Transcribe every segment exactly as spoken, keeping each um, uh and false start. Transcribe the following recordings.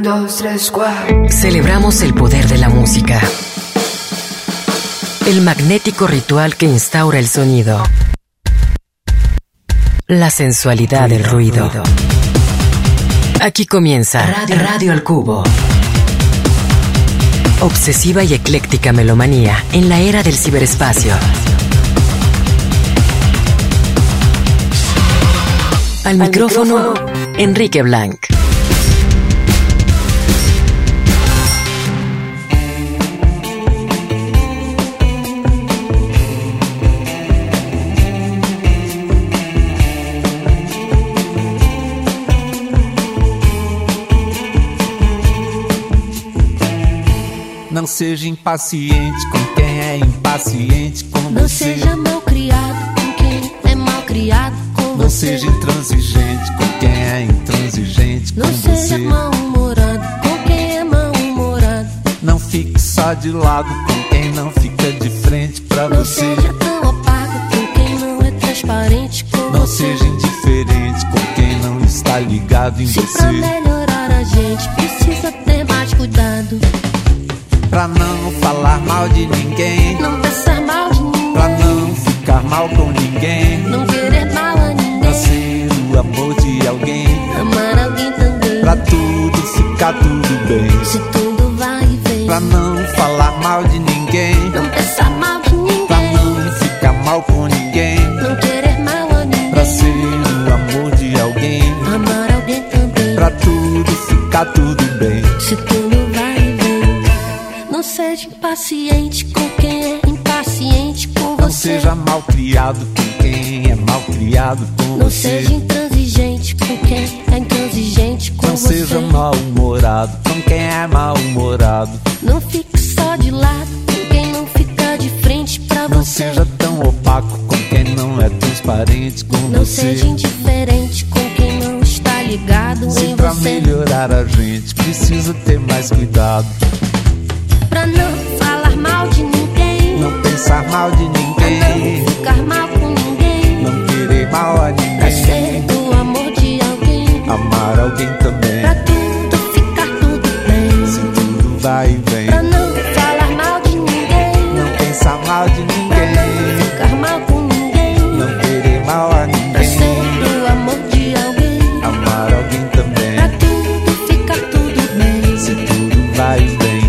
dos, tres, cuatro. Celebramos el poder de la música. El magnético ritual que instaura el sonido. La sensualidad del ruido. Aquí comienza Radio, Radio al Cubo. Obsesiva y ecléctica melomanía en la era del ciberespacio. Al, Al micrófono, micrófono, Enrique Blanc. Não seja impaciente com quem é impaciente com Não você. seja mal criado com quem é mal criado com Não você. seja intransigente com quem é intransigente com Não você. seja mal-humorado com quem é mal-humorado. Não fique só de lado com quem não fica de frente pra Não você. seja tão opaco com quem não é transparente com Não você. seja indiferente com quem não está ligado em Se você. pra melhorar a gente precisa ter mais cuidado. Pra não falar mal de ninguém. Não pensar mal de ninguém. Pra não ficar mal com ninguém. Não querer mal a ninguém. Pra ser o amor de alguém. Amar alguém também. Pra tudo ficar tudo bem. Se tudo vai e vem. Pra não falar mal de ninguém. Não pensar mal de ninguém. Pra não ficar mal com ninguém. Não querer mal a ninguém. Pra ser o amor de alguém. Amar alguém também. Pra tudo ficar tudo bem. Se tudo vai e vem. Não seja impaciente com quem é impaciente com Não você. seja mal criado com quem é mal criado com Não você. seja intransigente com quem é intransigente com Não você. seja mal-humorado com quem é mal-humorado. Não fique só de lado com quem não fica de frente pra Não você. seja tão opaco com quem não é transparente com Não você. seja indiferente com quem não está ligado Se em pra você. melhorar a gente precisa ter mais cuidado. Pra não falar mal de ninguém. Não pensar mal de Pra ninguém. não ficar mal com ninguém. Não querer mal a Pra ser ninguém. do amor de alguém. Amar alguém também. Pra tudo ficar tudo bem. Se tudo vai e vem. Pra não falar mal de ninguém. Não pensar mal de Pra ninguém. não ficar mal com ninguém. Não querer mal a Pra ninguém. ser do amor de alguém. Amar alguém também. Pra tudo ficar tudo bem. Se tudo vai e vem.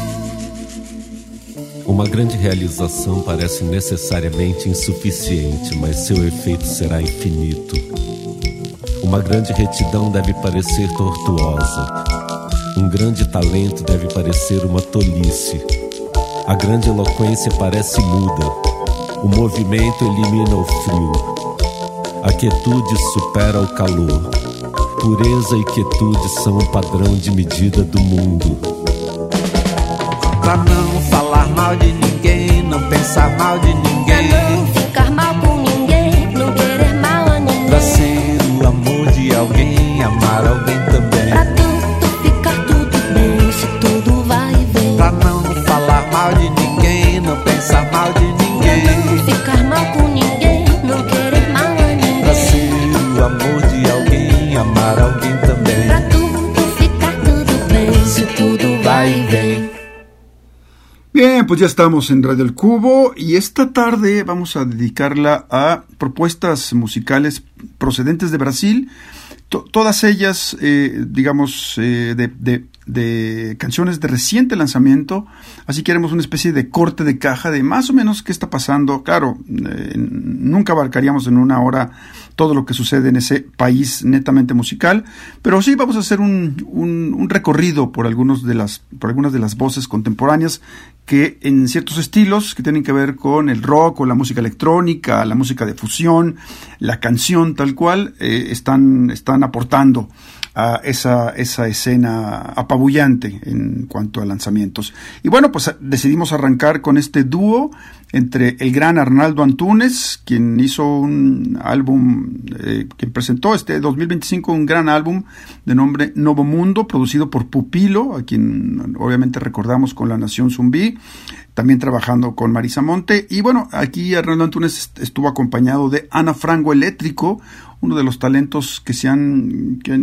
Uma grande realização parece necessariamente insuficiente, mas seu efeito será infinito. Uma grande retidão deve parecer tortuosa. Um grande talento deve parecer uma tolice. A grande eloquência parece muda. O movimento elimina o frio. A quietude supera o calor. Pureza e quietude são o padrão de medida do mundo. Pra não falar mal de ninguém. Não pensar mal de Pra ninguém. não ficar mal com ninguém. Não querer mal a ninguém. Pra ser o amor de alguém. Amar alguém também. Pra tudo ficar tudo bem. Se tudo vai e vem. Pra não falar mal de ninguém. Não pensar mal de Pra ninguém. não ficar mal com ninguém. Não querer mal a Pra ninguém. ser o amor de alguém. Amar alguém também. Pra tudo ficar tudo bem. Se tudo vai e vem. Bien, pues ya estamos en Radio El Cubo y esta tarde vamos a dedicarla a propuestas musicales procedentes de Brasil, to- todas ellas, eh, digamos, eh, de, de, de canciones de reciente lanzamiento, así que haremos una especie de corte de caja de más o menos qué está pasando. Claro, eh, nunca abarcaríamos en una hora todo lo que sucede en ese país netamente musical, pero sí vamos a hacer un, un, un recorrido por algunos de las, por algunas de las voces contemporáneas que en ciertos estilos que tienen que ver con el rock o la música electrónica, la música de fusión, la canción tal cual, eh, están, están aportando a esa, esa escena apabullante en cuanto a lanzamientos. Y bueno, pues decidimos arrancar con este dúo entre el gran Arnaldo Antunes, quien hizo un álbum, eh, quien presentó este dos mil veinticinco un gran álbum de nombre Novo Mundo, producido por Pupilo, a quien obviamente recordamos con La Nación Zumbí, también trabajando con Marisa Monte. Y bueno, aquí Arnaldo Antunes estuvo acompañado de Ana Frango Eléctrico, uno de los talentos que se han, que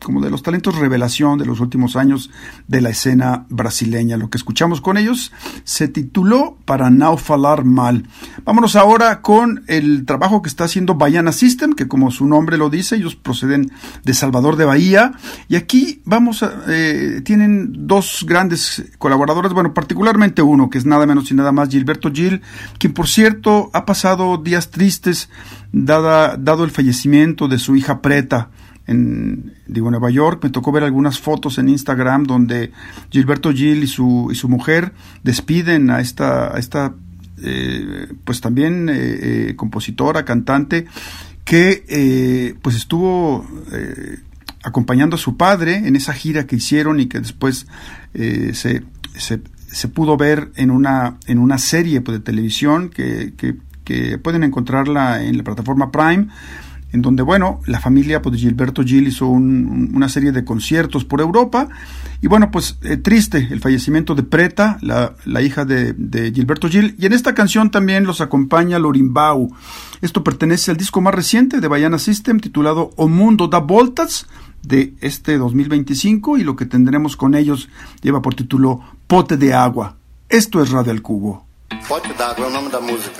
como de los talentos revelación de los últimos años de la escena brasileña. Lo que escuchamos con ellos se tituló Para Não Falar Mal. Vámonos ahora con el trabajo que está haciendo Baiana System, que como su nombre lo dice, ellos proceden de Salvador de Bahía, y aquí vamos a, eh, tienen dos grandes colaboradores, bueno, particularmente uno, que es nada menos y nada más Gilberto Gil, quien por cierto ha pasado días tristes dada, dado el fallecimiento de su hija Preta en digo, Nueva York. Me tocó ver algunas fotos en Instagram donde Gilberto Gil y su, y su mujer despiden a esta, a esta eh, pues también eh, eh, compositora, cantante, que eh, pues estuvo eh, acompañando a su padre en esa gira que hicieron y que después eh, se, se, se pudo ver en una, en una serie pues, de televisión que, que, que pueden encontrarla en la plataforma Prime, en donde, bueno, la familia pues, de Gilberto Gil hizo un, una serie de conciertos por Europa, y bueno, pues eh, triste el fallecimiento de Preta, la, la hija de, de Gilberto Gil, y en esta canción también los acompaña Lorimbau. Esto pertenece al disco más reciente de Baiana System, titulado O Mundo dá Voltas, de este dos mil veinticinco, y lo que tendremos con ellos lleva por título Pote de Agua. Esto es Radio El Cubo. Pote d'Água é o nome da música.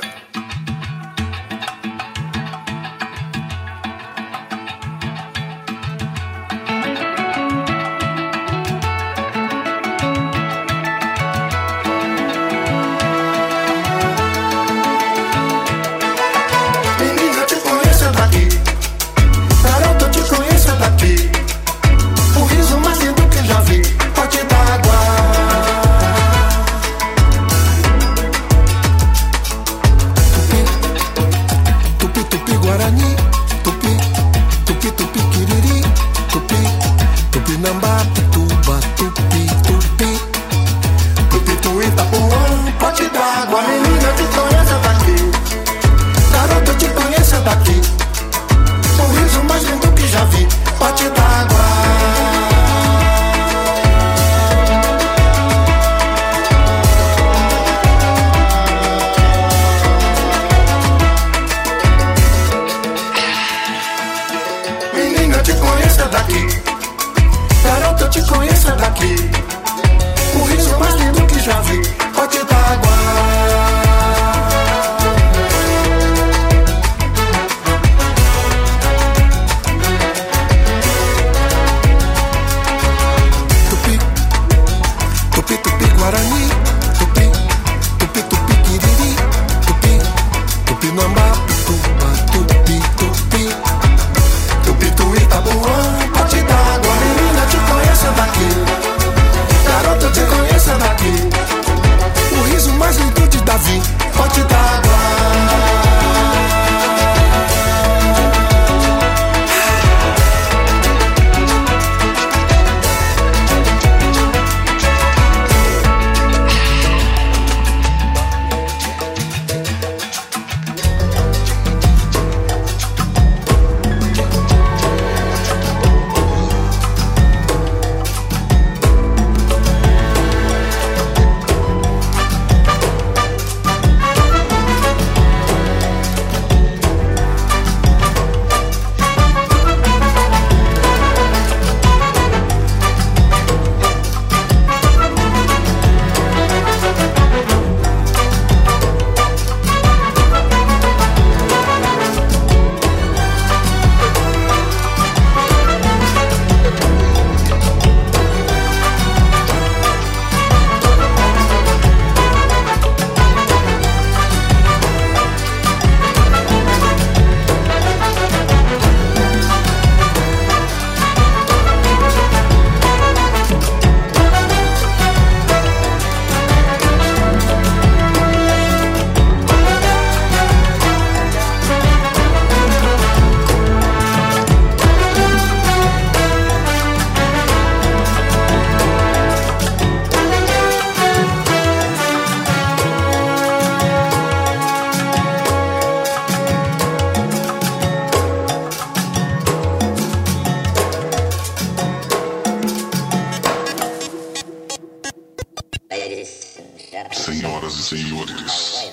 Senhoras e senhores,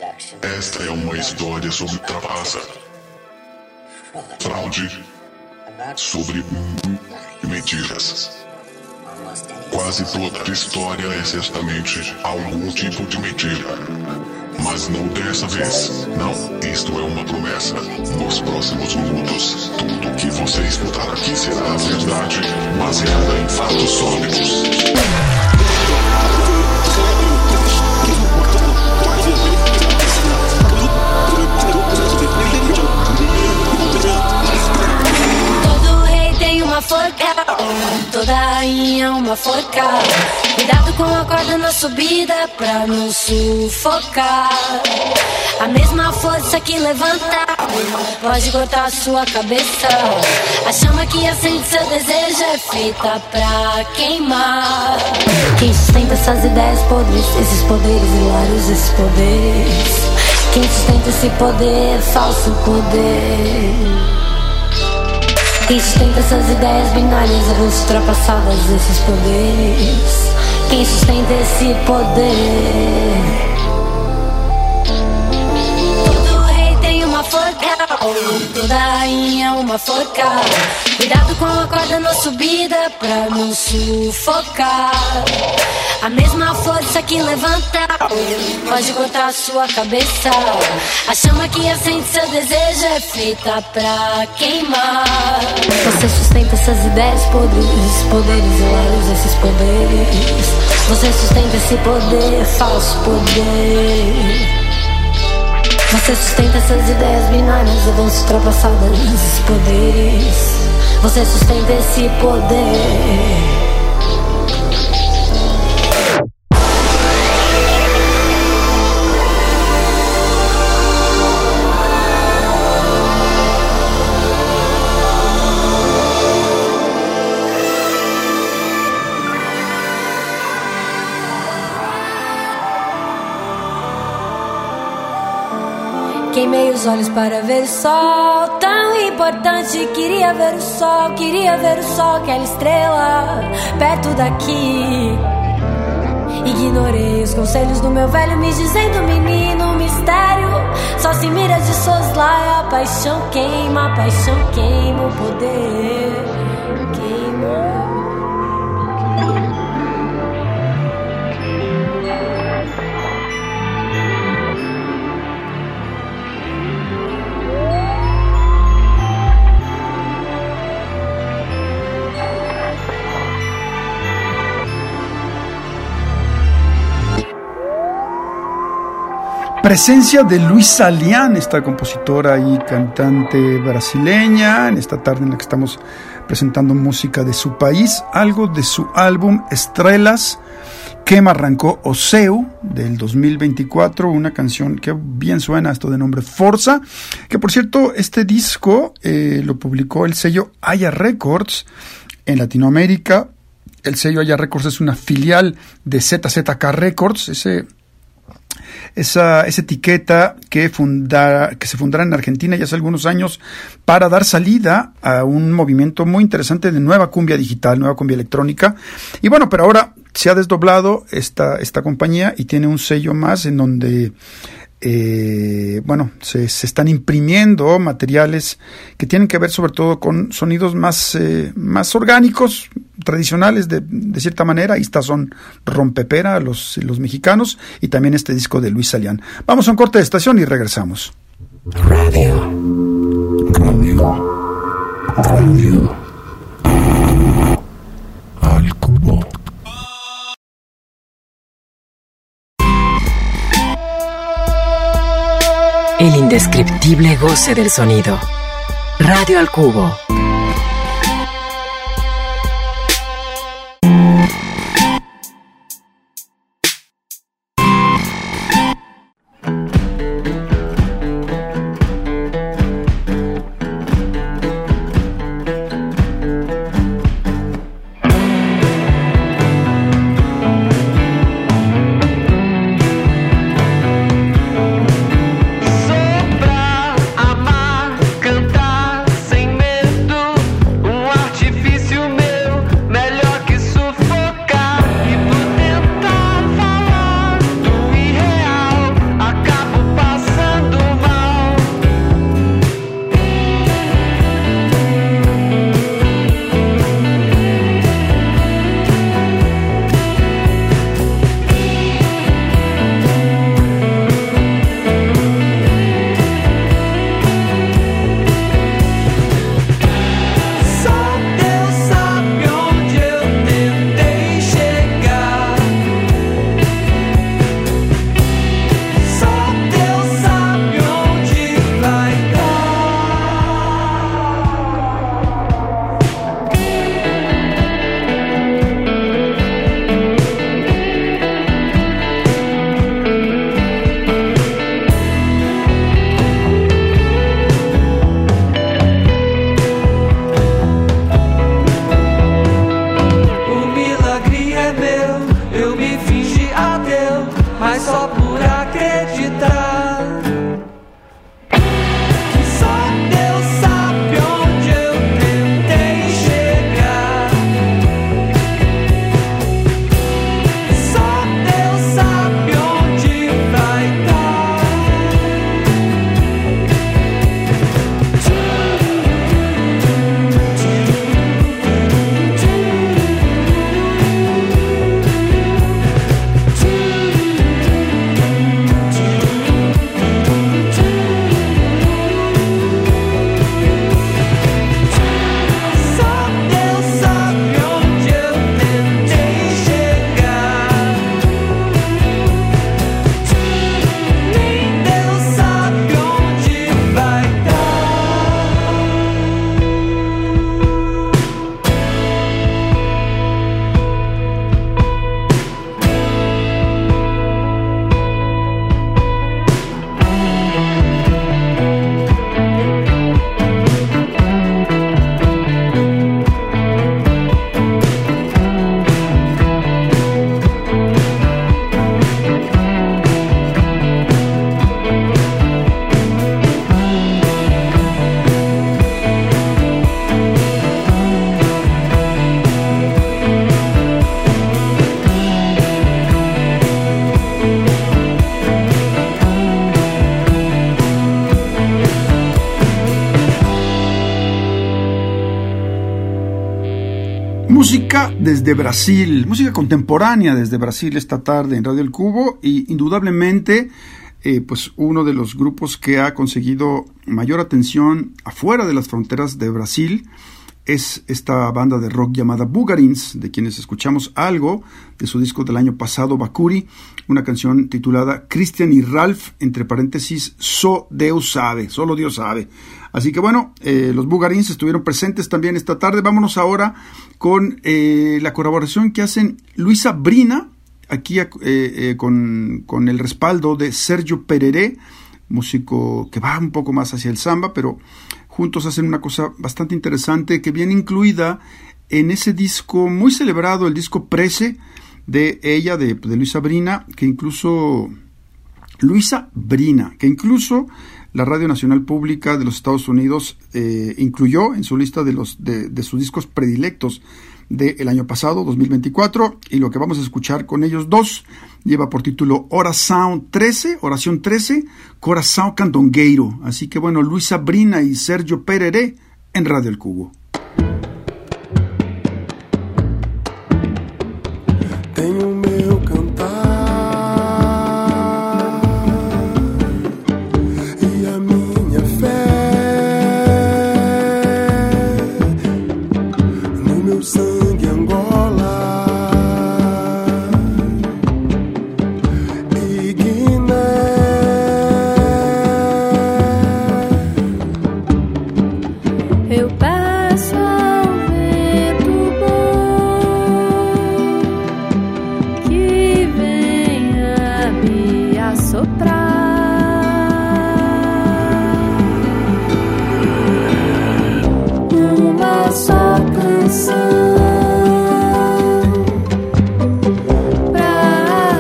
esta é uma história sobre trapaça, fraude sobre mentiras. Quase toda história é certamente algum tipo de mentira. Mas não dessa vez. Não, isto é uma promessa. Nos próximos minutos, tudo que você escutar aqui será a verdade, baseada em fatos sólidos. Todo rei tem uma forca, toda rainha uma forca. Cuidado com a corda na subida pra não sufocar. A mesma força que levanta pode cortar a sua cabeça. A chama que acende seu desejo é feita pra queimar. Quem sustenta essas ideias podres, esses poderes hilários, esses poderes. Quem sustenta esse poder, falso poder. Quem sustenta essas ideias binárias, avanços ultrapassadas, esses poderes. Quem sustenta esse poder? Todo rei tem uma forca, toda rainha uma forca. Cuidado com a corda na subida pra não sufocar. A mesma força que levanta pode cortar a sua cabeça. A chama que acende seu desejo é feita pra queimar. Você sustenta essas ideias podres, esses poderes hilários, esses poderes. Você sustenta esse poder, falso poder. Você sustenta essas ideias binárias, avanços ultrapassadas, esses poderes. Você sustenta esse poder. Queimei os olhos para ver o sol, tão importante. Queria ver o sol, queria ver o sol, aquela estrela perto daqui. Ignorei os conselhos do meu velho me dizendo: menino, mistério só se mira de soslaio. A paixão queima, a paixão queima, o poder queima. Presencia de Luisa Lian, esta compositora y cantante brasileña, en esta tarde en la que estamos presentando música de su país, algo de su álbum Estrelas, que me arrancó Oseu, del dos mil veinticuatro, una canción que bien suena, esto de nombre Forza, que por cierto, este disco eh, lo publicó el sello Aya Records en Latinoamérica. El sello Aya Records es una filial de Z Z K Records, ese... Esa, esa etiqueta que, funda, que se fundará en Argentina ya hace algunos años para dar salida a un movimiento muy interesante de nueva cumbia digital, nueva cumbia electrónica. Y bueno, pero ahora se ha desdoblado esta, esta compañía y tiene un sello más en donde eh, bueno, se, se están imprimiendo materiales que tienen que ver sobre todo con sonidos más, eh, más orgánicos, tradicionales de, de cierta manera. Ahí está son Rompepera, los, los mexicanos, y también este disco de Luis Salián. Vamos a un corte de estación y regresamos. Radio. Radio. Radio. Al cubo. El indescriptible goce del sonido. Radio al cubo. Amar, cantar sem medo. Música desde Brasil, música contemporánea desde Brasil esta tarde en Radio El Cubo, y indudablemente eh, pues uno de los grupos que ha conseguido mayor atención afuera de las fronteras de Brasil es esta banda de rock llamada Bugarins, de quienes escuchamos algo de su disco del año pasado, Bakuri, una canción titulada Christian y Ralph, entre paréntesis, So Deus sabe, solo Dios sabe. Así que bueno, eh, los Bugarins estuvieron presentes también esta tarde. Vámonos ahora con eh, la colaboración que hacen Luisa Brina, aquí eh, eh, con, con el respaldo de Sergio Pereré, músico que va un poco más hacia el samba, pero juntos hacen una cosa bastante interesante que viene incluida en ese disco muy celebrado, el disco Prece de ella, de, de Luisa Brina, que incluso Luisa Brina, que incluso la Radio Nacional Pública de los Estados Unidos eh, incluyó en su lista de los de, de sus discos predilectos del año pasado, dos mil veinticuatro, y lo que vamos a escuchar con ellos dos lleva por título Oración trece, Oración trece, Coração Candongueiro. Así que bueno, Luisa Brina y Sergio Pereré en Radio El Cubo. Tenho meu cantar e a minha fé no meu sangue Angola e Guiné. Eu peço ao vento bom que venha me assoprar uma só canção pra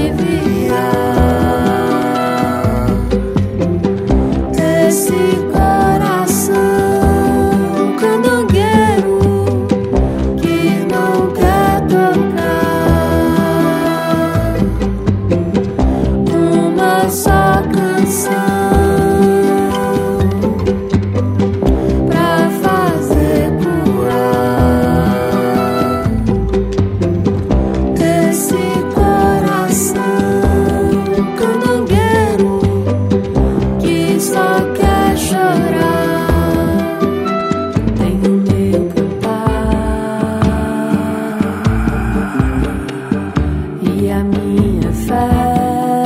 aliviar esse coração candongueiro que não quer tocar. Uma só canção pra fazer curar esse coração candongueiro que só quer chorar. Tenho meu cantar e a minha fé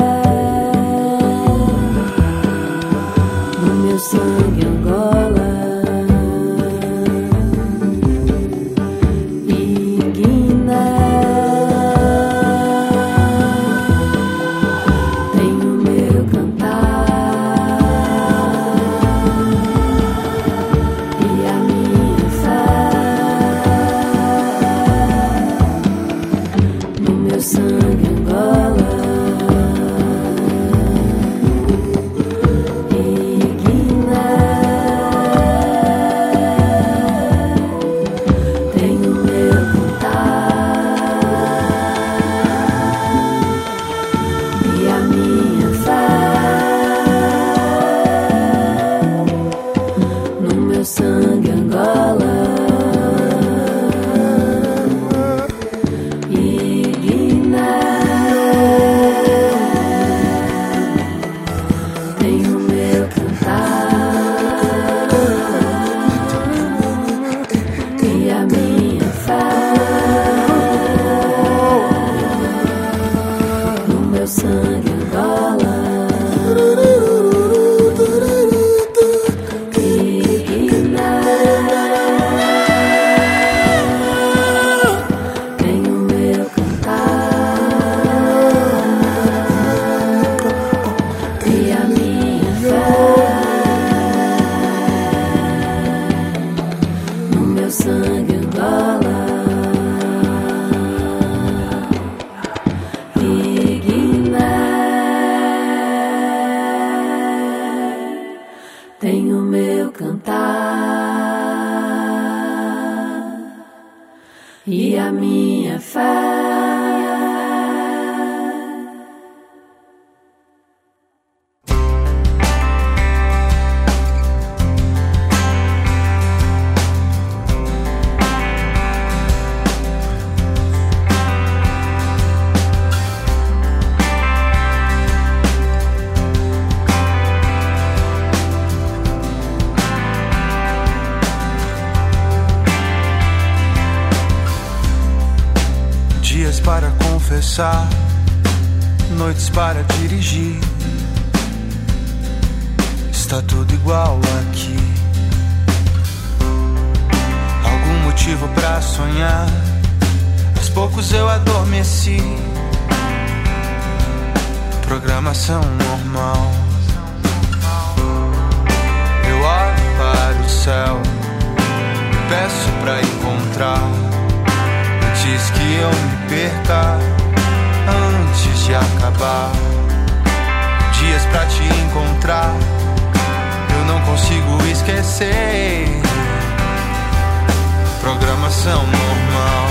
no meu sangue Angola e Guiné. Tenho meu cantar e a minha fé no meu sangue Angola e Guiné. Tenho meu cantar e a minha fé no meu sangue Angola e Guiné. Tenho meu cantar e a minha fé no meu sangue Angola e Guiné. Tenho meu cantar e a minha fé no meu sangue Angola e Guiné. Tenho meu cantar e a minha fé. Dias para confessar, noites para dirigir. Está tudo igual aqui. Algum motivo pra sonhar. Aos poucos eu adormeci. Programação normal. Eu olho para o céu e peço pra encontrar, antes que eu me perca, antes de acabar. Dias pra te encontrar, eu não consigo esquecer. Programação normal.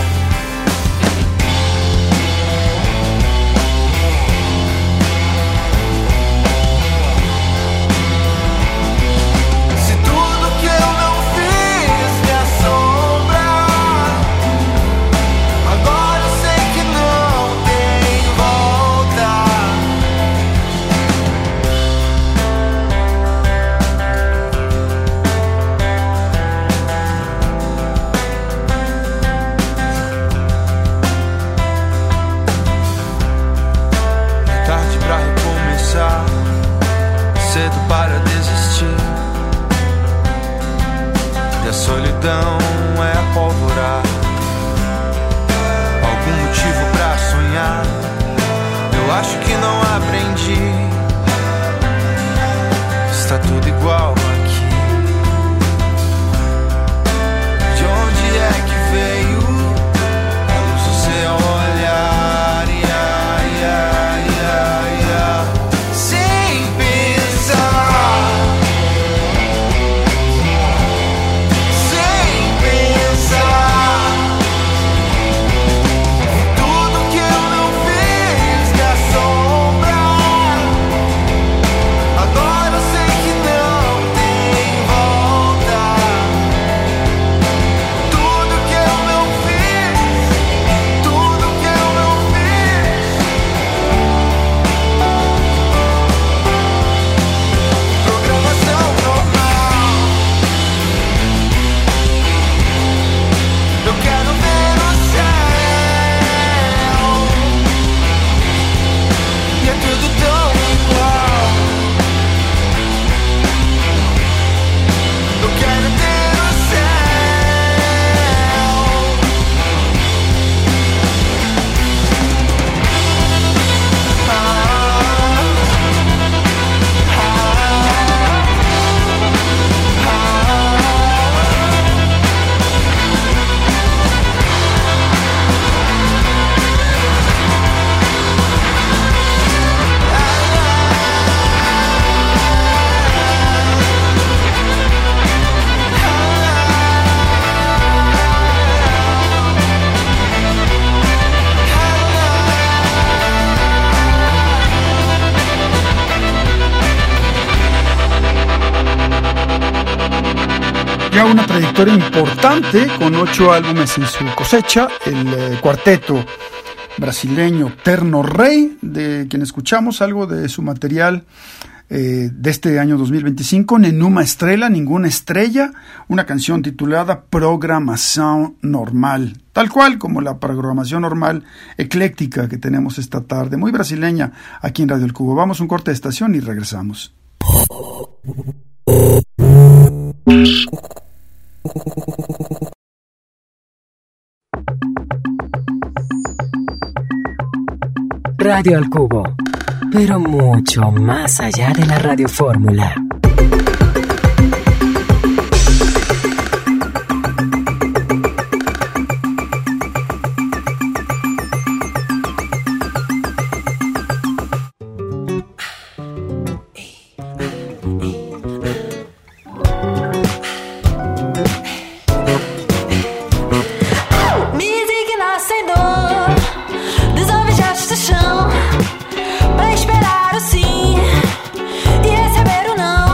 Cedo para desistir, e a solidão é a pólvora. Algum motivo pra sonhar, eu acho que não aprendi. Está tudo igual aqui. De onde é que veio a luz do seu olhar? Ia, ia, ia, ia. Ya una trayectoria importante con ocho álbumes en su cosecha, el eh, cuarteto brasileño Terno Rey, de quien escuchamos algo de su material eh, de este año dos mil veinticinco, Nenhuma Estrela, Ninguna Estrella, una canción titulada Programación Normal, tal cual como la programación normal ecléctica que tenemos esta tarde, muy brasileña aquí en Radio El Cubo. Vamos a un corte de estación y regresamos. Radio Al Cubo, pero mucho más allá de la radiofórmula. Pra esperar o sim e receber o não.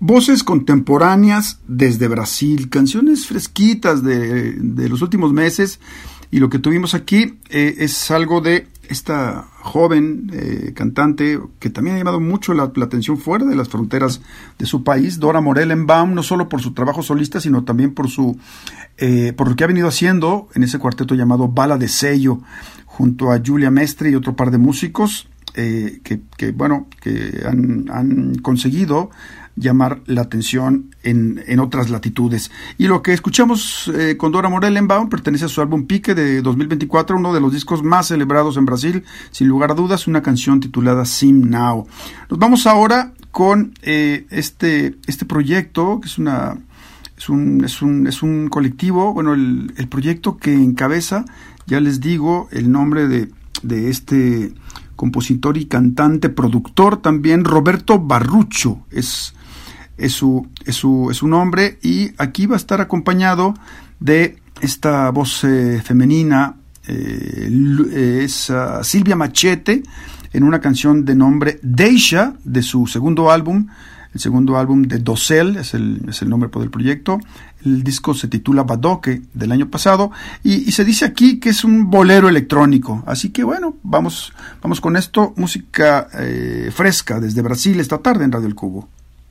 Voces contemporáneas desde Brasil, canciones fresquitas de, de los últimos meses, y lo que tuvimos aquí eh, es algo de esta joven eh, cantante que también ha llamado mucho la, la atención fuera de las fronteras de su país, Dora Morelenbaum, no solo por su trabajo solista, sino también por su eh, por lo que ha venido haciendo en ese cuarteto llamado Bala de Sello, junto a Julia Mestre y otro par de músicos eh, que, que, bueno, que han, han conseguido llamar la atención en, en otras latitudes. Y lo que escuchamos eh, con Dora Morelenbaum pertenece a su álbum Pique de dos mil veinticuatro, uno de los discos más celebrados en Brasil, sin lugar a dudas, una canción titulada Sim Now. Nos vamos ahora con eh, este, este proyecto, que es una es un, es un, es un colectivo, bueno, el, el proyecto que encabeza, ya les digo, el nombre de, de este compositor y cantante, productor también, Roberto Barrucho, es Es su, es, su, es su nombre, y aquí va a estar acompañado de esta voz eh, femenina, eh, es uh, Silvia Machete, en una canción de nombre Deixa, de su segundo álbum, el segundo álbum de Dosel, es el, es el nombre del proyecto. El disco se titula Badoque, del año pasado, y, y se dice aquí que es un bolero electrónico, así que bueno, vamos, vamos con esto, música eh, fresca desde Brasil esta tarde en Radio El Cubo.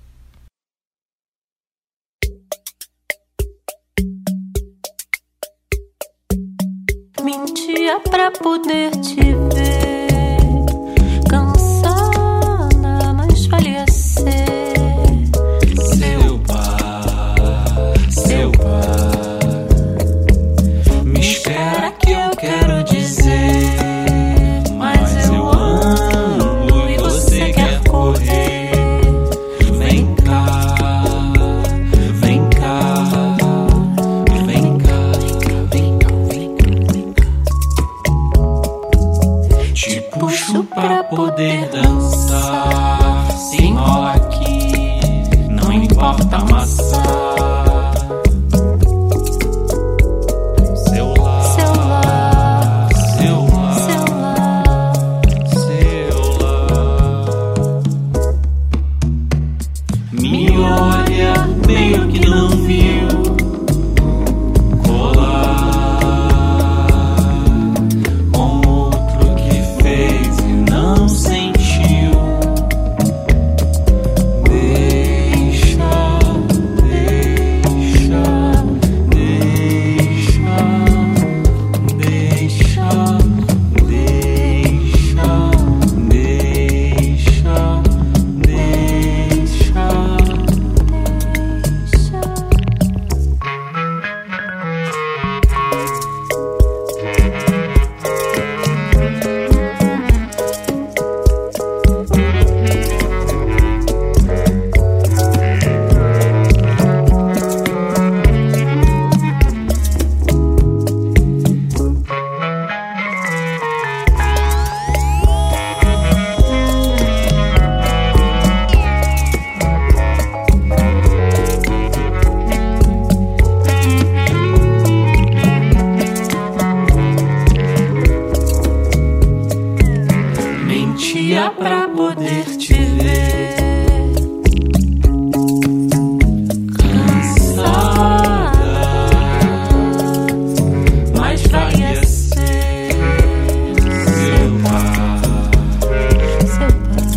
Mentia pra poder te ver, cansada, mas valia ser seu par, seu par. Me espera que eu quero dizer, mas eu amo e você quer correr. Vem cá, vem cá, vem cá, vem cá, vem cá. Te puxo pra poder dançar, se enrola aqui, não importa amassar. Seu lar, seu lar, seu lar, seu lar. Me olha meio que não viu colar com outro que fez e não sentiu. Deixa, deixa, deixa, deixa, deixa, deixa, mentia pra poder te ver, cansada, mas valia ser seu par, seu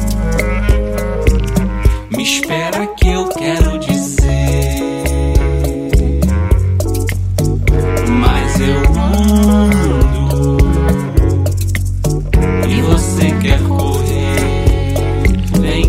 par. Me espera que eu quero dizer, mas eu ando e você quer correr. Vem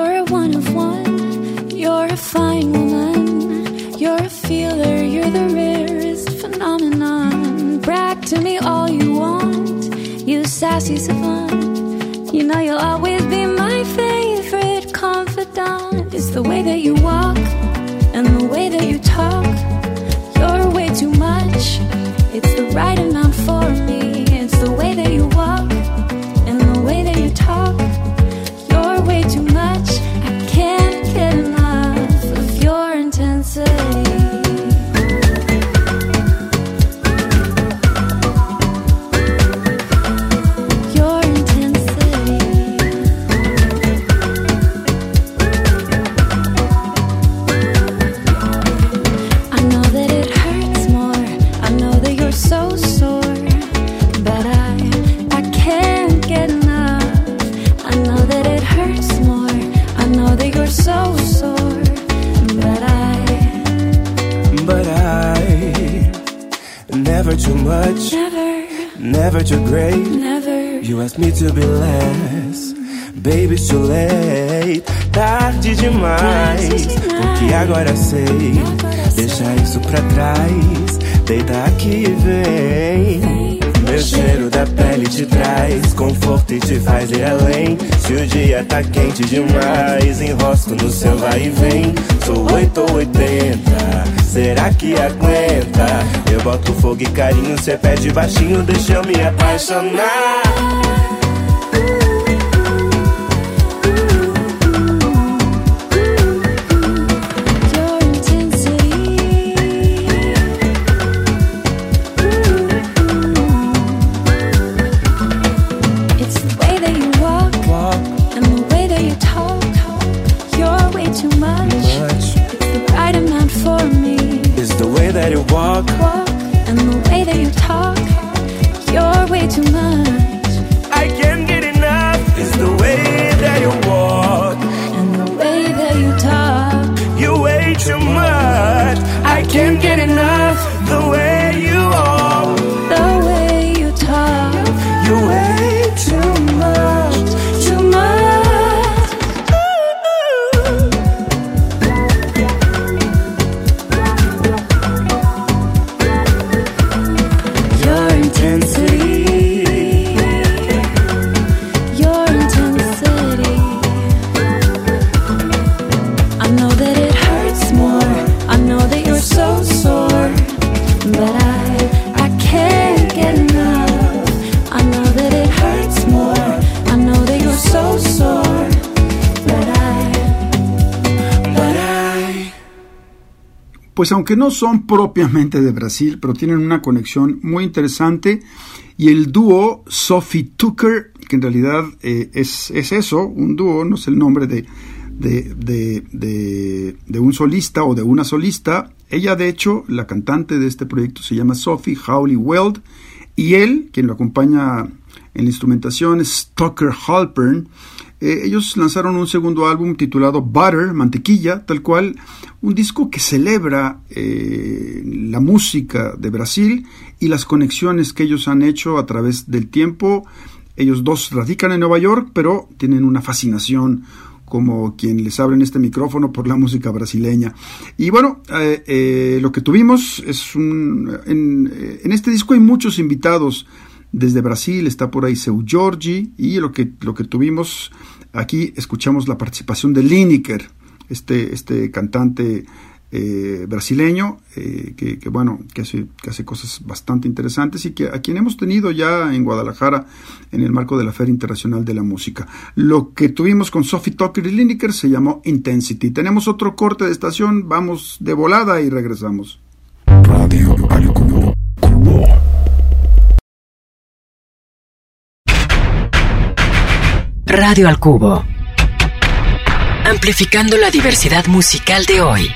You're a one of one, you're a fine woman, you're a feeler, you're the rarest phenomenon. Brag to me all you want, you sassy savant. You know you'll always be my favorite confidant. It's the way that you walk and the way that you talk. You're way too much, it's the right amount for me. It's the way that you walk and the way that you talk. You're way too much, I can't get enough of your intensity. Never too much, never, never too great, never. You asked me to be less, baby, it's too late. Tarde demais, porque agora sei. Deixa isso pra trás, deita aqui e vem. Meu cheiro da pele te traz conforto e te faz ir além. Se o dia tá quente demais, enrosco no seu vai e vem. Sou oito ou oitenta, será que aguenta? Eu boto fogo e carinho, cê pede baixinho, deixa eu me apaixonar. That you walk, walk, and the way that you talk, you're way too much. I can't get enough. It's the way that you walk and the way that you talk. You're way too much. I can't get enough. The way you walk, the way you talk. You're way too much, too much. Pues aunque no son propiamente de Brasil, pero tienen una conexión muy interesante, y el dúo Sophie Tucker, que en realidad eh, es, es eso, un dúo, no es el nombre de, de, de, de, de un solista o de una solista. Ella, de hecho, la cantante de este proyecto se llama Sophie Hawley-Weld, y él, quien lo acompaña en la instrumentación, es Tucker Halpern. Eh, ellos lanzaron un segundo álbum titulado Butter, Mantequilla, tal cual, un disco que celebra eh, la música de Brasil y las conexiones que ellos han hecho a través del tiempo. Ellos dos radican en Nueva York, pero tienen una fascinación, como quien les abre en este micrófono, por la música brasileña. Y bueno, eh, eh, lo que tuvimos es un... En, en este disco hay muchos invitados desde Brasil, está por ahí Seu Jorge, y lo que, lo que tuvimos aquí, escuchamos la participación de Lineker, este, este cantante eh, brasileño, eh, que, que bueno, que hace, que hace cosas bastante interesantes, y que a quien hemos tenido ya en Guadalajara en el marco de la Feria Internacional de la Música. Lo que tuvimos con Sophie Tucker y Lineker se llamó Intensity. Tenemos otro corte de estación, vamos de volada y regresamos. Radio al Cubo. Cubo. Radio al Cubo, amplificando la diversidad musical de hoy.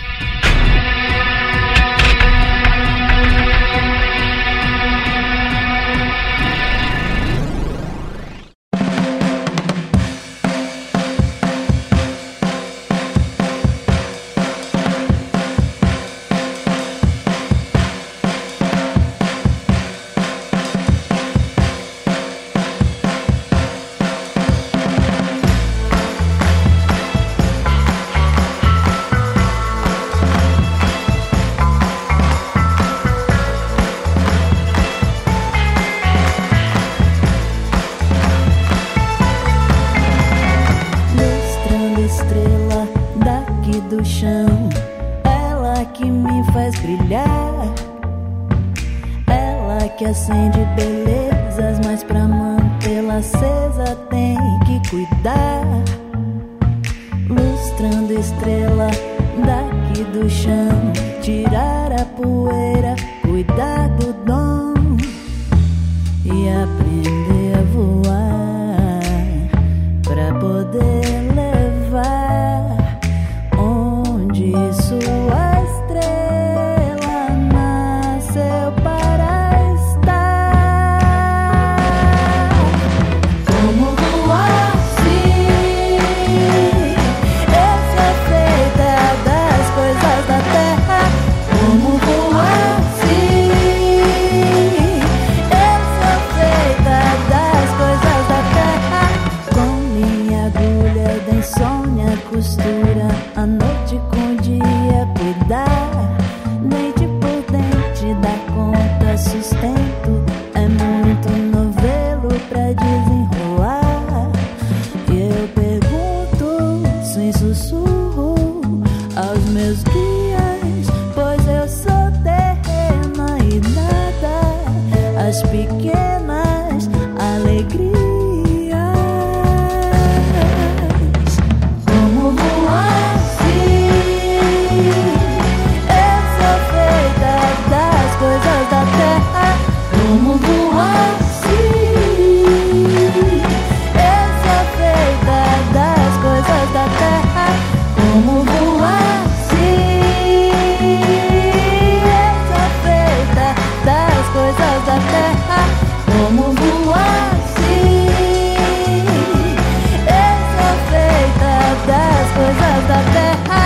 daqui do chão. Ela que me faz brilhar, ela que acende belezas, mas pra mantê-la acesa tem que cuidar. Lustrando estrela daqui do chão, tirar a poeira, cuidar do dom e aprender a voar pra poder levar onde sua estrela nasceu para estar. Como voar, sim, essa é feita das coisas da terra. Como voar, sim, essa é feita das coisas da terra. Com minha agulha da insônia costura a noite com o dia, cuidar dente por dente, dar conta, sustento. É muito novelo pra desenrolar. E eu pergunto sem sussurro aos meus guias, pois eu sou terrena e nada as pequenas alegrias. Como voar, sim, essa é feita das coisas da terra. Como voar, sim, essa é feita das coisas da terra. Como voar, sim, essa é feita das coisas da terra. Como voar, sim, essa é feita das coisas da terra.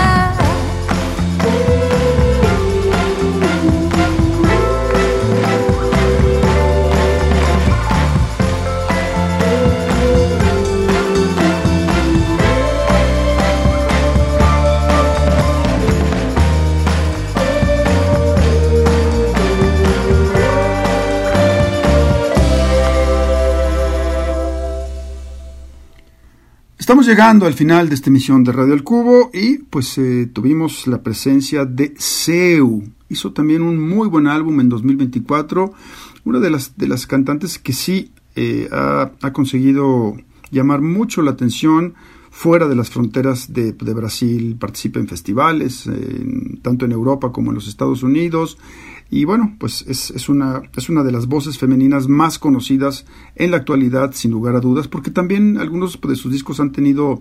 Estamos llegando al final de esta emisión de Radio El Cubo y pues eh, tuvimos la presencia de Seu. Hizo también un muy buen álbum en dos mil veinticuatro. Una de las, de las cantantes que sí eh, ha, ha conseguido llamar mucho la atención fuera de las fronteras de, de Brasil. Participa en festivales, eh, tanto en Europa como en los Estados Unidos. Y bueno, pues es, es, una, es una de las voces femeninas más conocidas en la actualidad, sin lugar a dudas, porque también algunos de sus discos han tenido,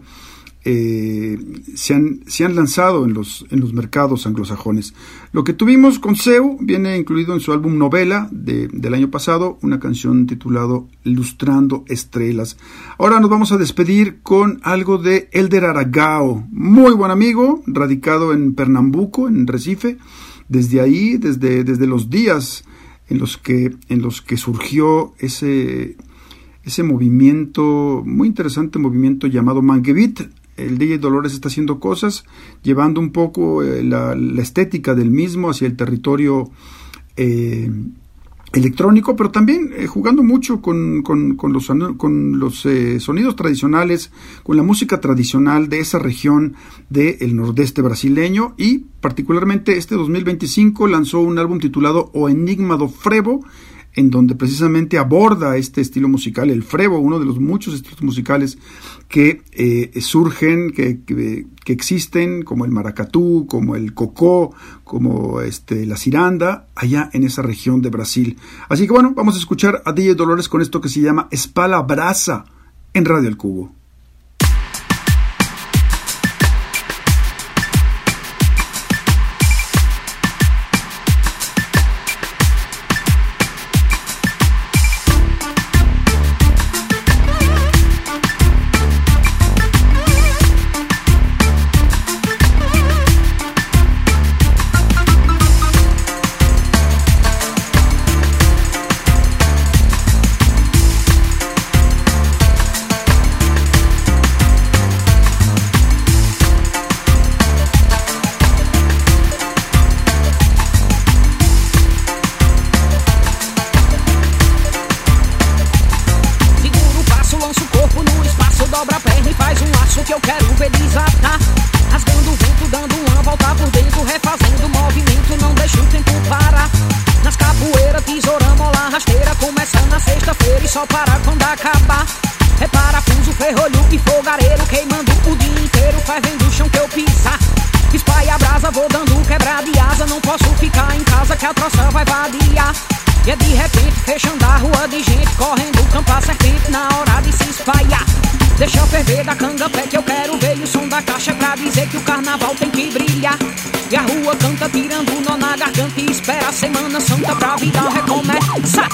eh, se, han, se han lanzado en los, en los mercados anglosajones. Lo que tuvimos con Seu viene incluido en su álbum Novela de, del año pasado, una canción titulado Lustrando Estrellas. Ahora nos vamos a despedir con algo de Elder Aragao, muy buen amigo, radicado en Pernambuco, en Recife. Desde ahí, desde, desde los días en los que, en los que surgió ese, ese movimiento, muy interesante movimiento llamado Mangue Beat, el D J Dolores está haciendo cosas, llevando un poco eh, la, la estética del mismo hacia el territorio eh, electrónico, pero también eh, jugando mucho con, con, con los, con los eh, sonidos tradicionales, con la música tradicional de esa región del nordeste brasileño, y particularmente este dos mil veinticinco lanzó un álbum titulado O Enigma do Frevo, en donde precisamente aborda este estilo musical, el frevo, uno de los muchos estilos musicales que eh, surgen, que, que, que existen, como el maracatú, como el cocó, como este, la ciranda, allá en esa región de Brasil. Así que bueno, vamos a escuchar a D J Dolores con esto que se llama Espala Brasa en Radio El Cubo. e fogareiro, queimando o dia inteiro, fervendo o chão que eu pisar. Espalha a brasa, vou dando quebra de asa, não posso ficar em casa que a troça vai vadiar. E é de repente fechando a rua de gente, correndo campo a serpente na hora de se espalhar. Deixa eu ferver da canga-pé que eu quero ver, e o som da caixa é pra dizer que o carnaval tem que brilhar. E a rua canta tirando o nó na garganta e espera a Semana Santa pra vida recomeçar.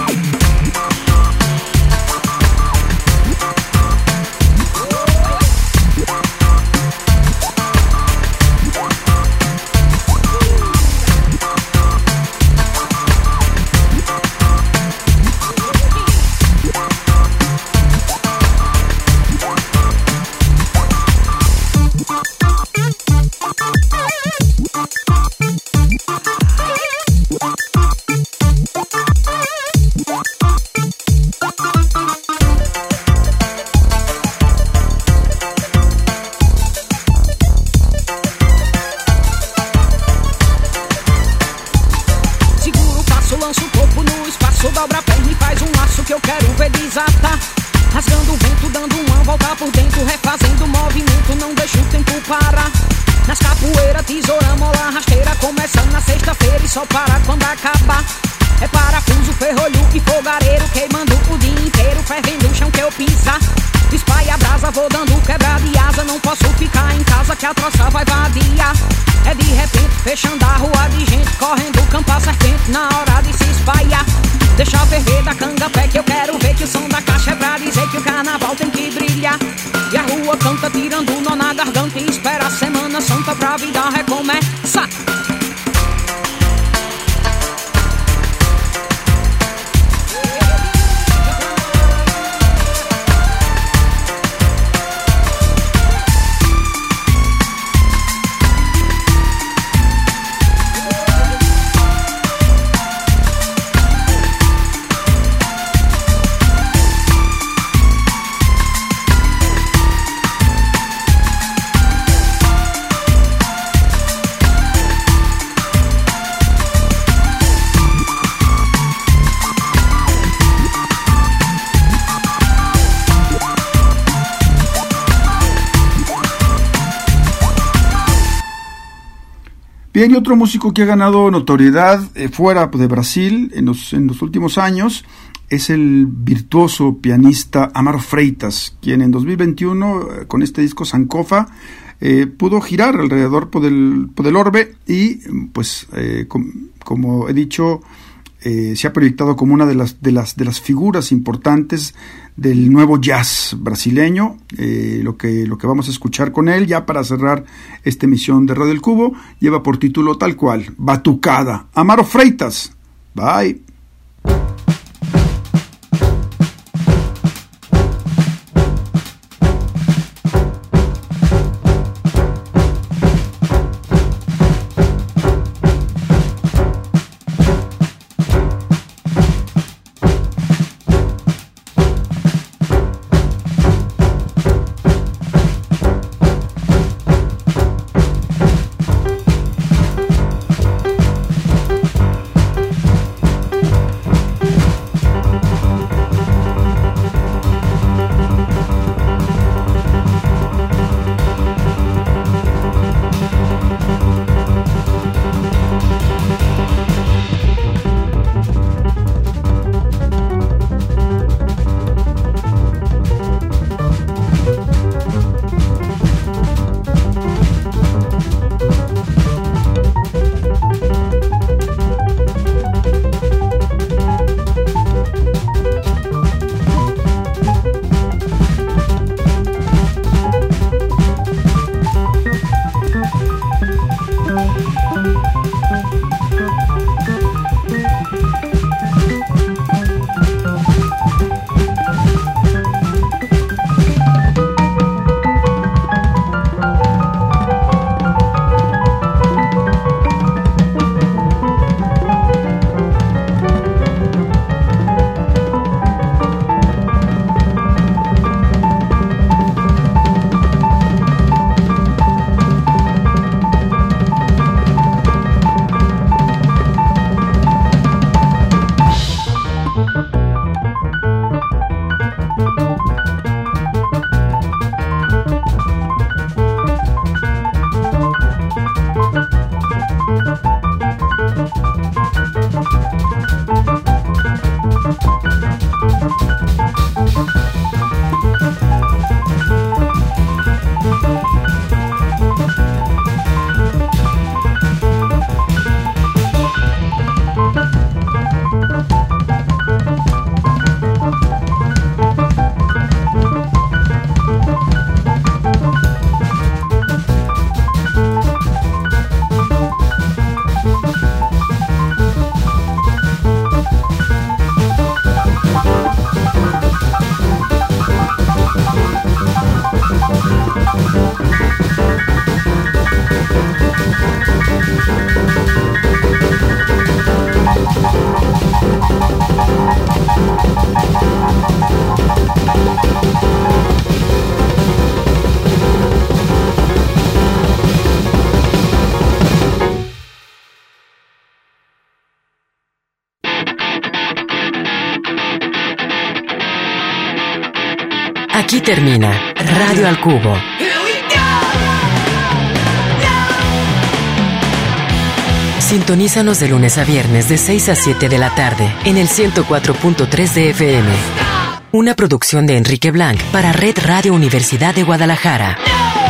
Rasgando o vento, dando uma volta por dentro, refazendo o movimento, não deixa o tempo parar. Nas capoeiras, tesoura, mola, rasteira, começando na sexta-feira e só para quando acabar. É parafuso, ferrolho e fogareiro, queimando o dia inteiro, fervendo o chão que eu pisar. Espalha a brasa, vou dando quebra de asa, não posso ficar em casa que a troça vai vadiar. É de repente fechando a rua de gente, correndo campo a serpente na hora de se espalhar. Deixa eu ferver da canga-pé que eu quero ver, que o som da caixa é pra dizer que o carnaval tem que brilhar. E a rua canta tirando o nó na garganta e espera a Semana Santa pra vida recomeçar. Bien, y otro músico que ha ganado notoriedad eh, fuera de Brasil en los, en los últimos años es el virtuoso pianista Amaro Freitas, quien en dos mil veintiuno, eh, con este disco Sankofa, eh, pudo girar alrededor por el, por el orbe y, pues, eh, com, como he dicho, eh, se ha proyectado como una de las, de las, de las figuras importantes del nuevo jazz brasileño. Eh, lo que, lo que vamos a escuchar con él, ya para cerrar esta emisión de Radio El Cubo, lleva por título tal cual, Batucada. Amaro Freitas. Bye. Aquí termina Radio al Cubo. Sintonízanos de lunes a viernes de seis a siete de la tarde en el ciento cuatro punto tres de F M. Una producción de Enrique Blanc para Red Radio Universidad de Guadalajara.